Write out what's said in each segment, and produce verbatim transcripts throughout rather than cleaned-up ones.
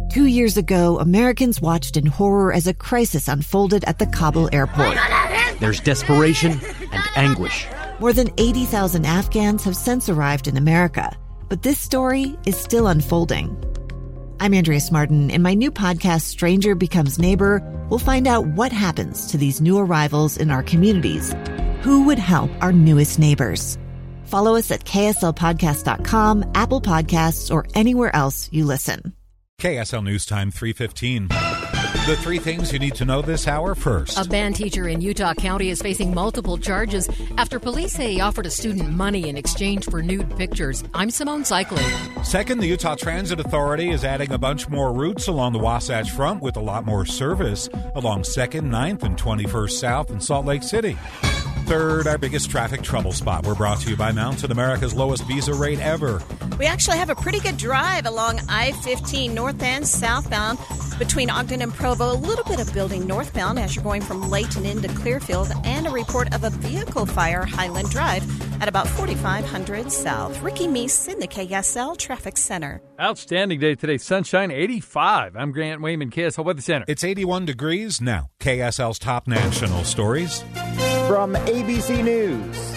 Two years ago, Americans watched in horror as a crisis unfolded at the Kabul airport. There's desperation and anguish. More than eighty thousand Afghans have since arrived in America, but this story is still unfolding. I'm Andrea Martin. In my new podcast, Stranger Becomes Neighbor, we'll find out what happens to these new arrivals in our communities. Who would help our newest neighbors? Follow us at K S L podcast dot com, Apple Podcasts, or anywhere else you listen. K S L News Time, three fifteen. The three things you need to know this hour first. A band teacher in Utah County is facing multiple charges after police say he offered a student money in exchange for nude pictures. I'm Simone Cycling. Second, the Utah Transit Authority is adding a bunch more routes along the Wasatch Front with a lot more service along second, ninth, and twenty-first South in Salt Lake City. Third, our biggest traffic trouble spot. We're brought to you by Mountain, America's lowest visa rate ever. We actually have a pretty good drive along I fifteen north and southbound between Ogden and Provo. A little bit of building northbound as you're going from Layton into Clearfield, and a report of a vehicle fire Highland Drive at about forty-five hundred South. Ricky Meese in the K S L Traffic Center. Outstanding day today. Sunshine, eighty-five. I'm Grant Wayman, K S L Weather Center. It's eighty-one degrees now. K S L's top national stories. From A B C News,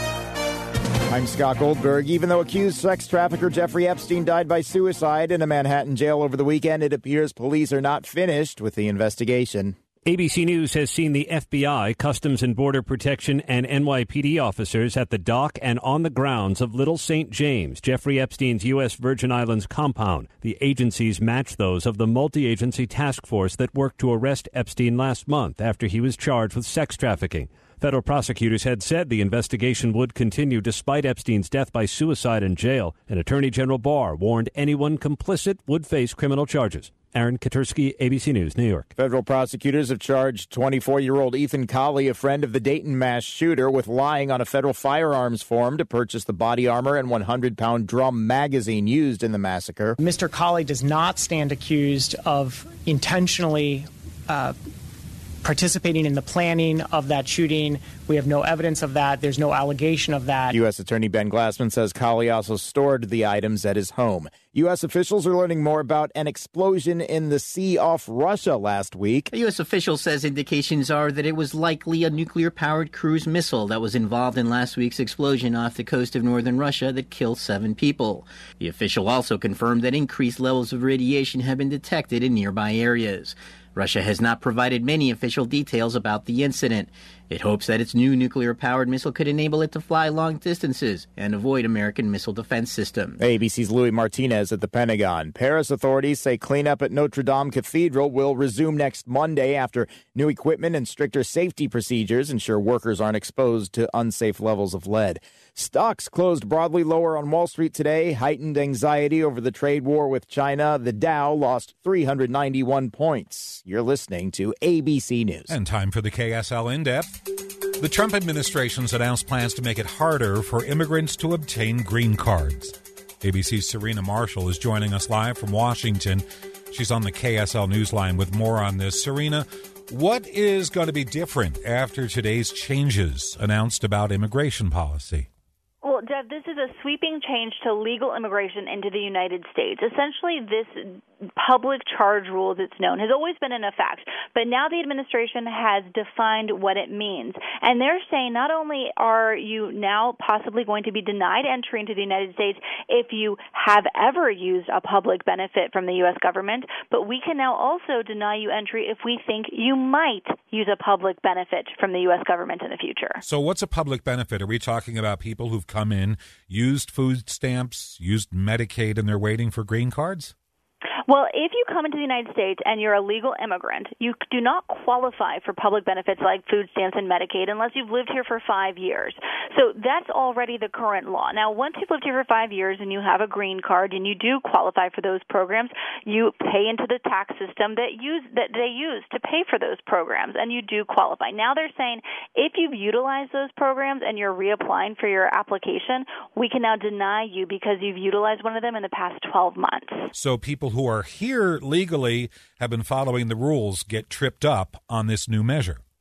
I'm Scott Goldberg. Even though accused sex trafficker Jeffrey Epstein died by suicide in a Manhattan jail over the weekend, it appears police are not finished with the investigation. A B C News has seen the F B I, Customs and Border Protection, and N Y P D officers at the dock and on the grounds of Little Saint James, Jeffrey Epstein's U S Virgin Islands compound. The agencies match those of the multi-agency task force that worked to arrest Epstein last month after he was charged with sex trafficking. Federal prosecutors had said the investigation would continue despite Epstein's death by suicide in jail, and Attorney General Barr warned anyone complicit would face criminal charges. Aaron Katursky, A B C News, New York. Federal prosecutors have charged twenty-four-year-old Ethan Colley, a friend of the Dayton mass shooter, with lying on a federal firearms form to purchase the body armor and one hundred pound drum magazine used in the massacre. Mister Colley does not stand accused of intentionally uh, participating in the planning of that shooting. We have no evidence of that. There's no allegation of that. U S Attorney Ben Glassman says Colley also stored the items at his home. U S officials are learning more about an explosion in the sea off Russia last week. A U S official says indications are that it was likely a nuclear-powered cruise missile that was involved in last week's explosion off the coast of northern Russia that killed seven people. The official also confirmed that increased levels of radiation have been detected in nearby areas. Russia has not provided many official details about the incident. It hopes that its new nuclear-powered missile could enable it to fly long distances and avoid American missile defense systems. A B C's Louis Martinez at the Pentagon. Paris authorities say cleanup at Notre Dame Cathedral will resume next Monday after new equipment and stricter safety procedures ensure workers aren't exposed to unsafe levels of lead. Stocks closed broadly lower on Wall Street today. Heightened anxiety over the trade war with China. The Dow lost three hundred ninety-one points. You're listening to A B C News. And time for the K S L In-Depth. The Trump administration's announced plans to make it harder for immigrants to obtain green cards. A B C's Serena Marshall is joining us live from Washington. She's on the K S L Newsline with more on this. Serena, what is going to be different after today's changes announced about immigration policy? Well, Jeff, this is a sweeping change to legal immigration into the United States. Essentially, this public charge rule, as it's known, has always been in effect, but now the administration has defined what it means. And they're saying not only are you now possibly going to be denied entry into the United States if you have ever used a public benefit from the U S government, but we can now also deny you entry if we think you might use a public benefit from the U S government in the future. So what's a public benefit? Are we talking about people who've come in, used food stamps, used Medicaid, and they're waiting for green cards? Well, if you come into the United States and you're a legal immigrant, you do not qualify for public benefits like food stamps and Medicaid unless you've lived here for five years. So that's already the current law. Now, once you've lived here for five years and you have a green card and you do qualify for those programs, you pay into the tax system that use that they use to pay for those programs, and you do qualify. Now they're saying if you've utilized those programs and you're reapplying for your application, we can now deny you because you've utilized one of them in the past twelve months. So people who are here legally have been following the rules get tripped up on this new measure.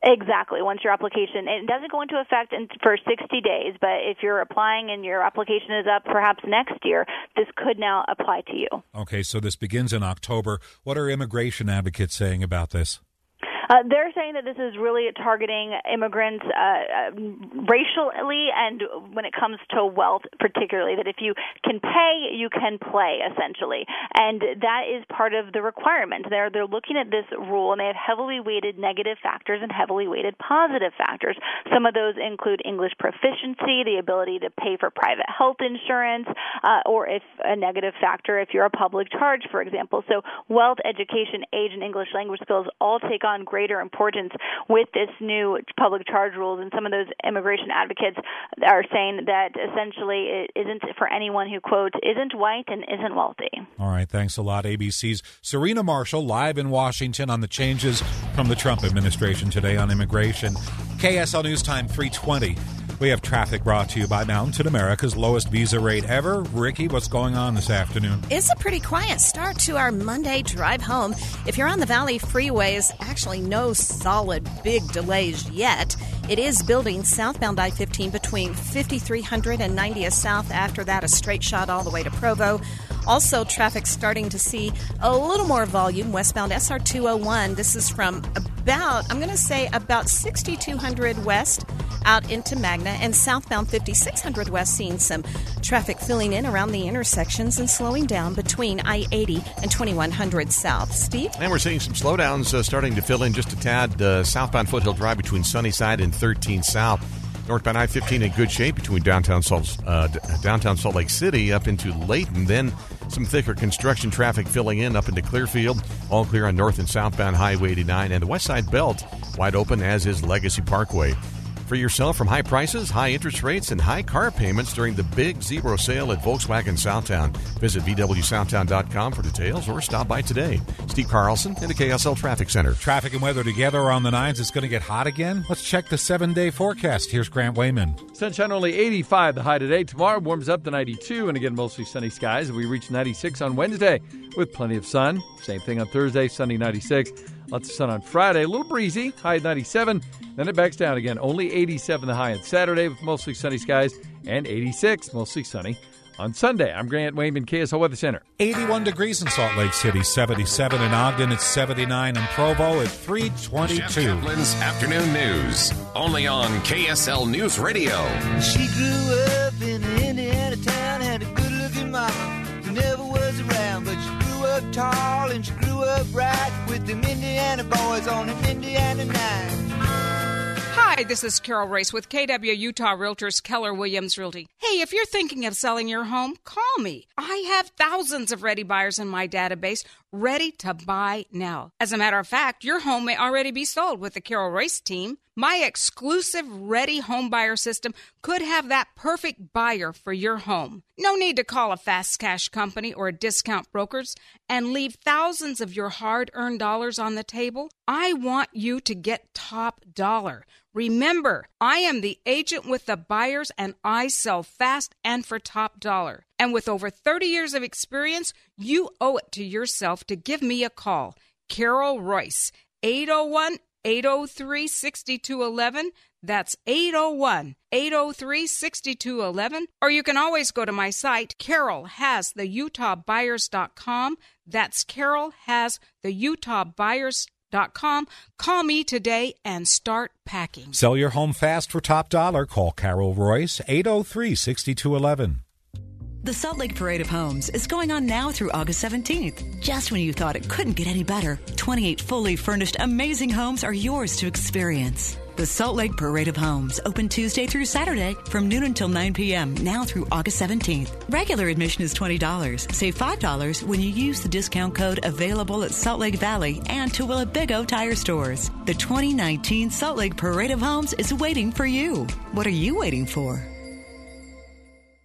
Exactly. Once your application, it doesn't go into effect in, for sixty days, but if you're applying and your application is up perhaps next year, this could now apply to you. Okay, so this begins in October. What are immigration advocates saying about this? Uh, they're saying that this is really targeting immigrants uh, uh, racially and when it comes to wealth particularly, that if you can pay, you can play, essentially. And that is part of the requirement. They're, they're looking at this rule, and they have heavily weighted negative factors and heavily weighted positive factors. Some of those include English proficiency, the ability to pay for private health insurance, uh, or if a negative factor, if you're a public charge, for example. So wealth, education, age, and English language skills all take on greater importance with this new public charge rules, and some of those immigration advocates are saying that essentially it isn't for anyone who, quote, isn't white and isn't wealthy. All right, thanks a lot, A B C's Serena Marshall, live in Washington on the changes from the Trump administration today on immigration. K S L News Time, three twenty. We have traffic brought to you by Mountain America's lowest visa rate ever. Ricky, what's going on this afternoon? It's a pretty quiet start to our Monday drive home. If you're on the Valley freeways, actually no solid big delays yet. It is building southbound I fifteen between fifty-three hundred and ninetieth South. After that, a straight shot all the way to Provo. Also, traffic starting to see a little more volume westbound S R two oh one. This is from about, I'm going to say, about sixty-two hundred west out into Magna, and southbound fifty-six hundred west seeing some traffic filling in around the intersections and slowing down between I eighty and twenty-one hundred south. Steve? And we're seeing some slowdowns uh, starting to fill in just a tad. Uh, southbound Foothill Drive between Sunnyside and thirteen South. Northbound I fifteen in good shape between downtown Salt, uh, downtown Salt Lake City up into Layton. Then some thicker construction traffic filling in up into Clearfield. All clear on north and southbound Highway eighty-nine. And the West Side Belt wide open, as is Legacy Parkway. Free yourself from high prices, high interest rates, and high car payments during the big zero sale at Volkswagen Southtown. Visit V W Southtown dot com for details or stop by today. Steve Carlson in the K S L Traffic Center. Traffic and weather together on the nines. It's going to get hot again. Let's check the seven-day forecast. Here's Grant Wayman. Sunshine only eighty-five, the high today. Tomorrow warms up to ninety-two, and again, mostly sunny skies. We reach ninety-six on Wednesday with plenty of sun. Same thing on Thursday, sunny ninety-six. Lots of sun on Friday, a little breezy, high at ninety-seven. Then it backs down again. Only eighty-seven the high on Saturday with mostly sunny skies, and eighty-six, mostly sunny on Sunday. I'm Grant Wayman, K S L Weather Center. eighty-one degrees in Salt Lake City, seventy-seven in Ogden, it's seventy-nine in Provo at three twenty-two. Jeff Kaplan's Afternoon News, only on K S L News Radio. She grew up in an Indiana town, had a good-looking mama who never was around, but she grew up tall and she grew up bright with them Indiana boys on an Indiana night. Hi, this is Carol Race with K W Utah Realtors Keller Williams Realty. Hey, if you're thinking of selling your home, call me. I have thousands of ready buyers in my database ready to buy now. As a matter of fact, your home may already be sold with the Carol Race team. My exclusive Ready Home Buyer system could have that perfect buyer for your home. No need to call a fast cash company or a discount brokers and leave thousands of your hard-earned dollars on the table. I want you to get top dollar. Remember, I am the agent with the buyers, and I sell fast and for top dollar. And with over thirty years of experience, you owe it to yourself to give me a call. Carol Royce, eight oh one, eight oh three, six two one one. That's eight oh one, eight oh three, six two one one. Or you can always go to my site, carol has the utah buyers dot com. That's carol has the utah buyers dot com. Call me today and start packing. Sell your home fast for top dollar. Call Carol Royce, eight oh three, six two one one. The Salt Lake Parade of Homes is going on now through August seventeenth. Just when you thought it couldn't get any better, twenty-eight fully furnished amazing homes are yours to experience. The Salt Lake Parade of Homes, open Tuesday through Saturday from noon until nine p.m., now through August seventeenth. Regular admission is twenty dollars. Save five dollars when you use the discount code available at Salt Lake Valley and Tooele Big O Tire Stores. The twenty nineteen Salt Lake Parade of Homes is waiting for you. What are you waiting for?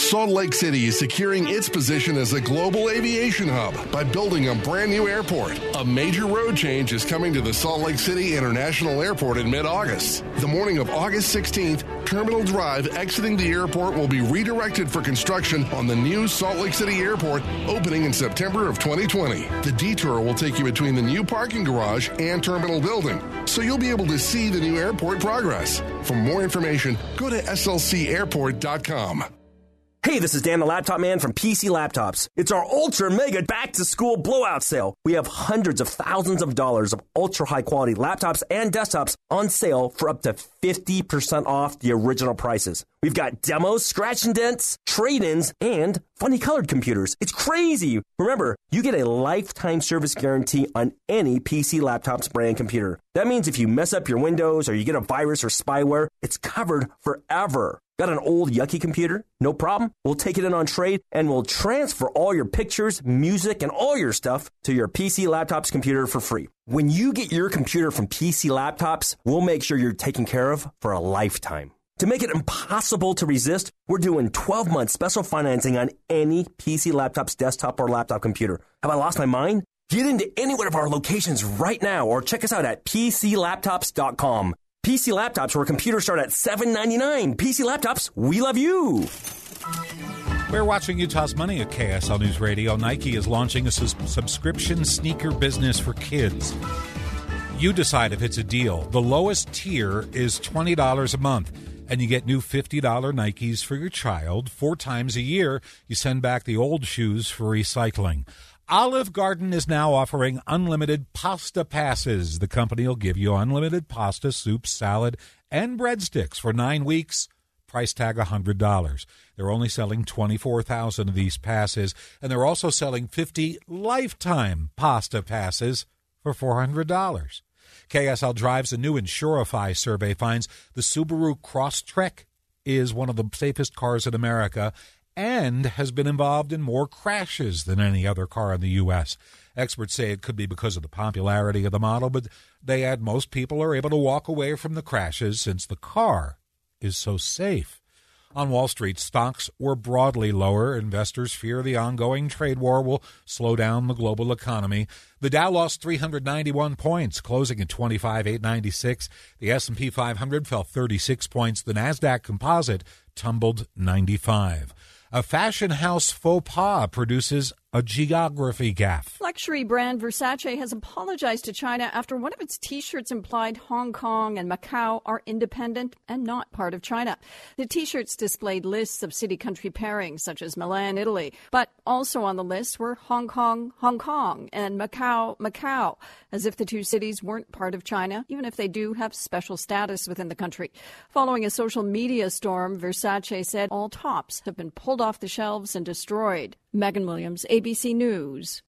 Salt Lake City is securing its position as a global aviation hub by building a brand new airport. A major road change is coming to the Salt Lake City International Airport in mid-August. The morning of August sixteenth, Terminal Drive exiting the airport will be redirected for construction on the new Salt Lake City Airport opening in September of twenty twenty. The detour will take you between the new parking garage and terminal building, so you'll be able to see the new airport progress. For more information, go to S L C airport dot com. Hey, this is Dan the Laptop Man from P C Laptops. It's our ultra mega back to school blowout sale. We have hundreds of thousands of dollars of ultra high quality laptops and desktops on sale for up to fifty percent off the original prices. We've got demos, scratch and dents, trade-ins, and funny colored computers. It's crazy. Remember, you get a lifetime service guarantee on any P C Laptops brand computer. That means if you mess up your Windows or you get a virus or spyware, it's covered forever. Got an old yucky computer? No problem. We'll take it in on trade and we'll transfer all your pictures, music, and all your stuff to your P C Laptops computer for free. When you get your computer from P C Laptops, we'll make sure you're taken care of for a lifetime. To make it impossible to resist, we're doing twelve month special financing on any P C Laptops desktop or laptop computer. Have I lost my mind? Get into any one of our locations right now or check us out at P C laptops dot com. P C Laptops, where computers start at seven ninety-nine. P C Laptops, we love you. We're watching Utah's Money at K S L News Radio. Nike is launching a sus- subscription sneaker business for kids. You decide if it's a deal. The lowest tier is twenty dollars a month, and you get new fifty dollars Nikes for your child. Four times a year, you send back the old shoes for recycling. Olive Garden is now offering unlimited pasta passes. The company will give you unlimited pasta, soup, salad, and breadsticks for nine weeks. Price tag one hundred dollars. They're only selling twenty-four thousand of these passes, and they're also selling fifty lifetime pasta passes for four hundred dollars. K S L Drives, a new Insurify survey finds the Subaru Crosstrek is one of the safest cars in America and has been involved in more crashes than any other car in the U S. Experts say it could be because of the popularity of the model, but they add most people are able to walk away from the crashes since the car is so safe. On Wall Street, stocks were broadly lower. Investors fear the ongoing trade war will slow down the global economy. The Dow lost three hundred ninety-one points, closing at twenty-five thousand eight hundred ninety-six. The S and P five hundred fell thirty-six points. The Nasdaq Composite tumbled ninety-five. A fashion house faux pas produces a geography gaffe. Luxury brand Versace has apologized to China after one of its T-shirts implied Hong Kong and Macau are independent and not part of China. The T-shirts displayed lists of city-country pairings, such as Milan, Italy, but also on the list were Hong Kong, Hong Kong, and Macau, Macau, as if the two cities weren't part of China, even if they do have special status within the country. Following a social media storm, Versace said all tops have been pulled off the shelves and destroyed. Megan Williams, A B C News.